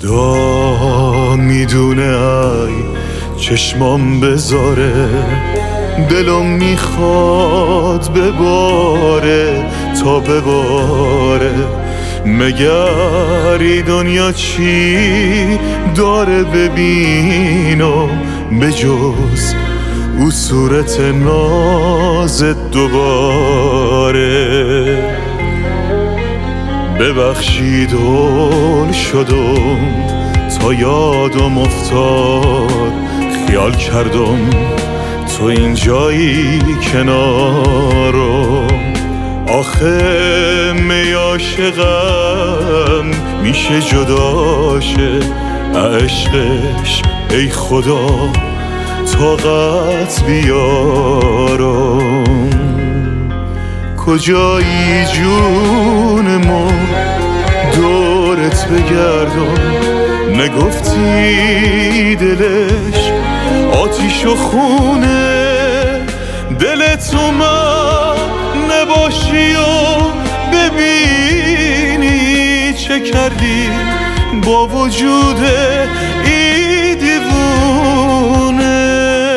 خدا میدونه ای چشمام بذاره، دلم میخواد بباره تا بباره. مگر دنیا چی داره ببینم به جز او صورت نازت دوباره. ببخشید هول شدم تا یادم افتاد، خیال کردم تو اینجایی کنارم. آخه می عاشقم میشه جداشه، عشقش ای خدا طاقت بیارم. کجایی جون ما دورت بگردم، نگفتی دلش آتیش و خونه، دل تو من نباشی و ببینی چه کردی با وجود ای دیوونه.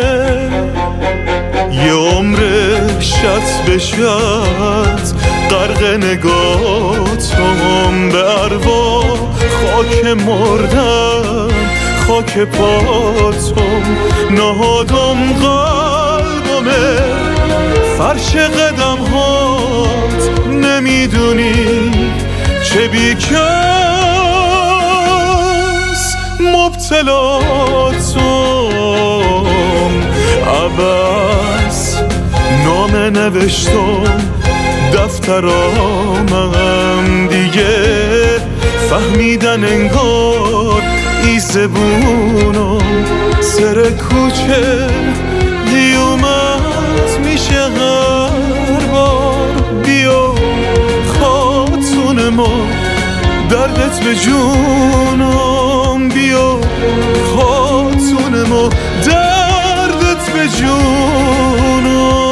یه عمر شط به شط غرق نگاتم، به ارواح خاک مردم خاک پاتم. نهادم قلبمه فرش قدم هات، نمیدونی چه بیکس مبتلاتم. عباس نامه نوشتم دفترامم، دیگه فهمیدن انگار ای زبونم. سر کوچه دیومت میشه هر بار، بیا خاتون ما دردت به جونم، بیا خاتون ما دردت به جونم.